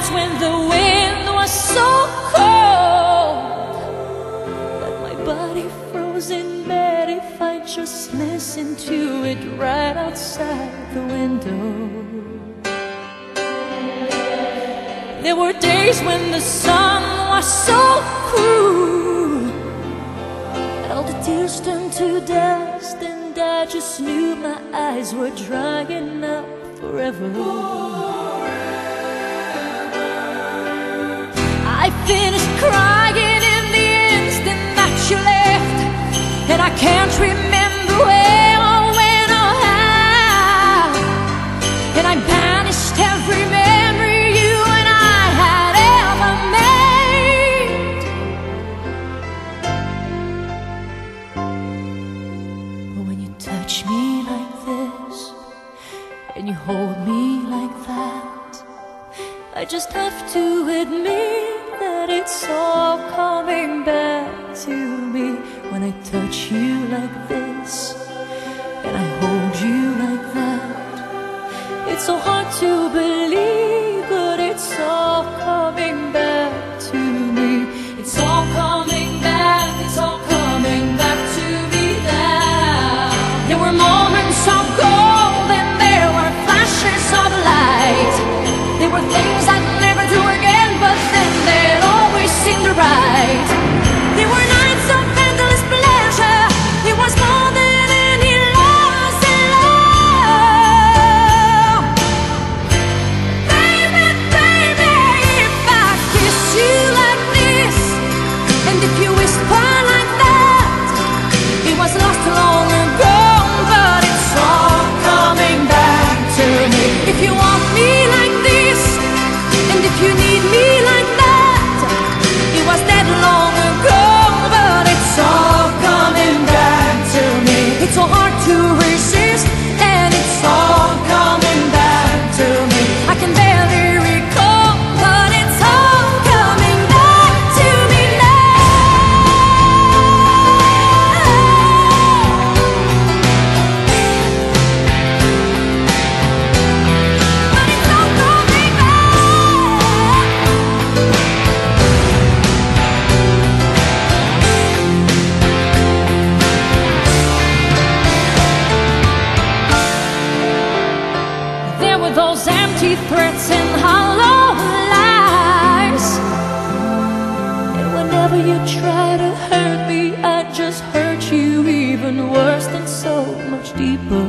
nights when the wind was so cold that my body froze in bed if I just listened to it right outside the window. There were days when the sun was so cruel that all the tears turned to dust, and I just knew my eyes were drying up forever. I finished crying in the instant that you left, and I can't remember where or when or how, and I banished every memory you and I had ever made. But when you touch me like this and you hold me like that, I just have to admit that it's all coming back to me. When I touch you like this and I hold you like that, it's so hard to believe, but it's all coming back to me. It's all coming back, it's all coming back to me now. There were moments of gold and there were flashes of light. There were things I'd never do again, but then they'd always seem right. There were nights of endless pleasure. It was more than any loss in love. Baby, baby, if I kiss you like this, and if you whisper like that, it was lost long ago, but it's all coming back to me. If you want me like this, and if you need me like that, it was dead long ago, but it's all coming back to me. It's so hard to resist, and it's all coming back to me. I can barely recall, but it's all coming back to me But it's all coming back. There were those empty threats and hollow lies, and whenever you try to hurt me, I just hurt you even worse and so much deeper.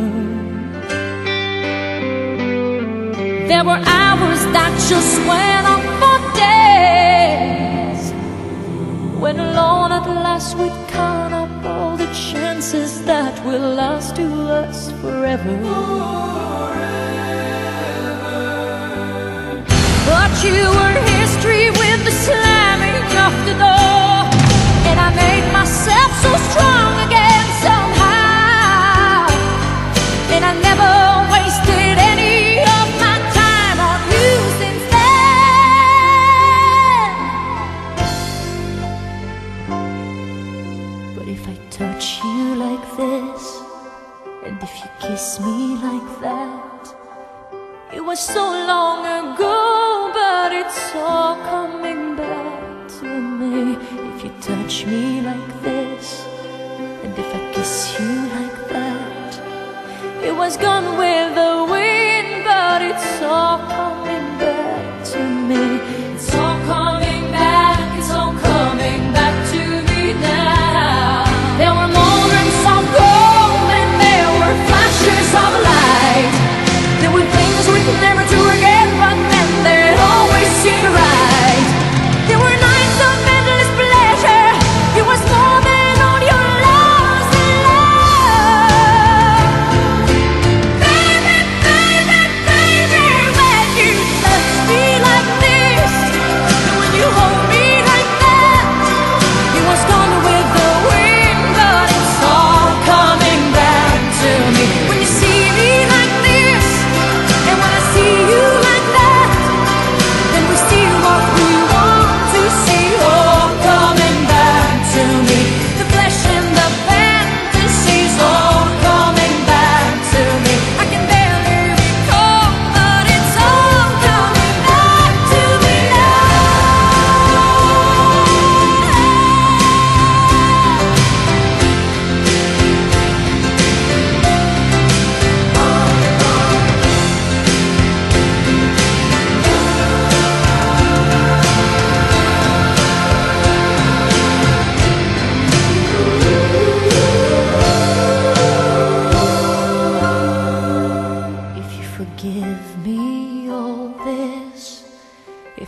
There were hours that just went on for days, when alone at last we'd count up all the chances that will last to us forever. But you were history with the slamming of the door, and I made myself so strong again somehow, and I never wasted any of my time on you since then. But if I touch you like this, and if you kiss me like that, it was so long ago, but it's all coming back to me. If you touch me like this, and if I kiss you like that, it was gone with the wind, but it's all coming back to me. It's all coming back, it's all coming back to me now. There were moments of gold and there were flashes of light. There were things we could never do again, but then they'd always seem right. There were nights of endless pleasure. It was more than all your loss in love. Baby, baby, baby, when you touch me like this,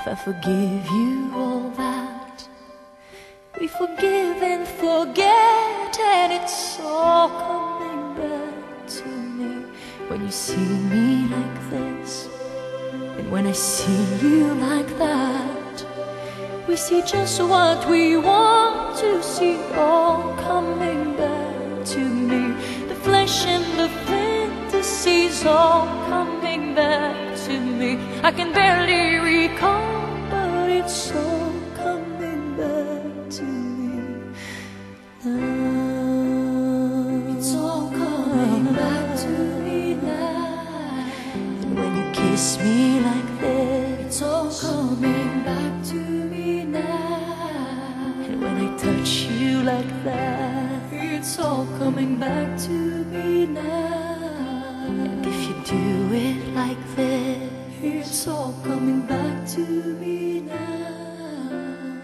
if I forgive you all that. We forgive and forget, and it's all coming back to me. When you see me like this, and when I see you like that, we see just what we want to see, all coming back to me. The flesh and the fantasies all coming back to me. I can barely recall, but it's all coming back to me now. It's all coming back to me now. And when you kiss me like this, it's all coming back to me now. And when I touch you like that, it's all coming back to me now. And if you do it like this, it's all coming back to me now.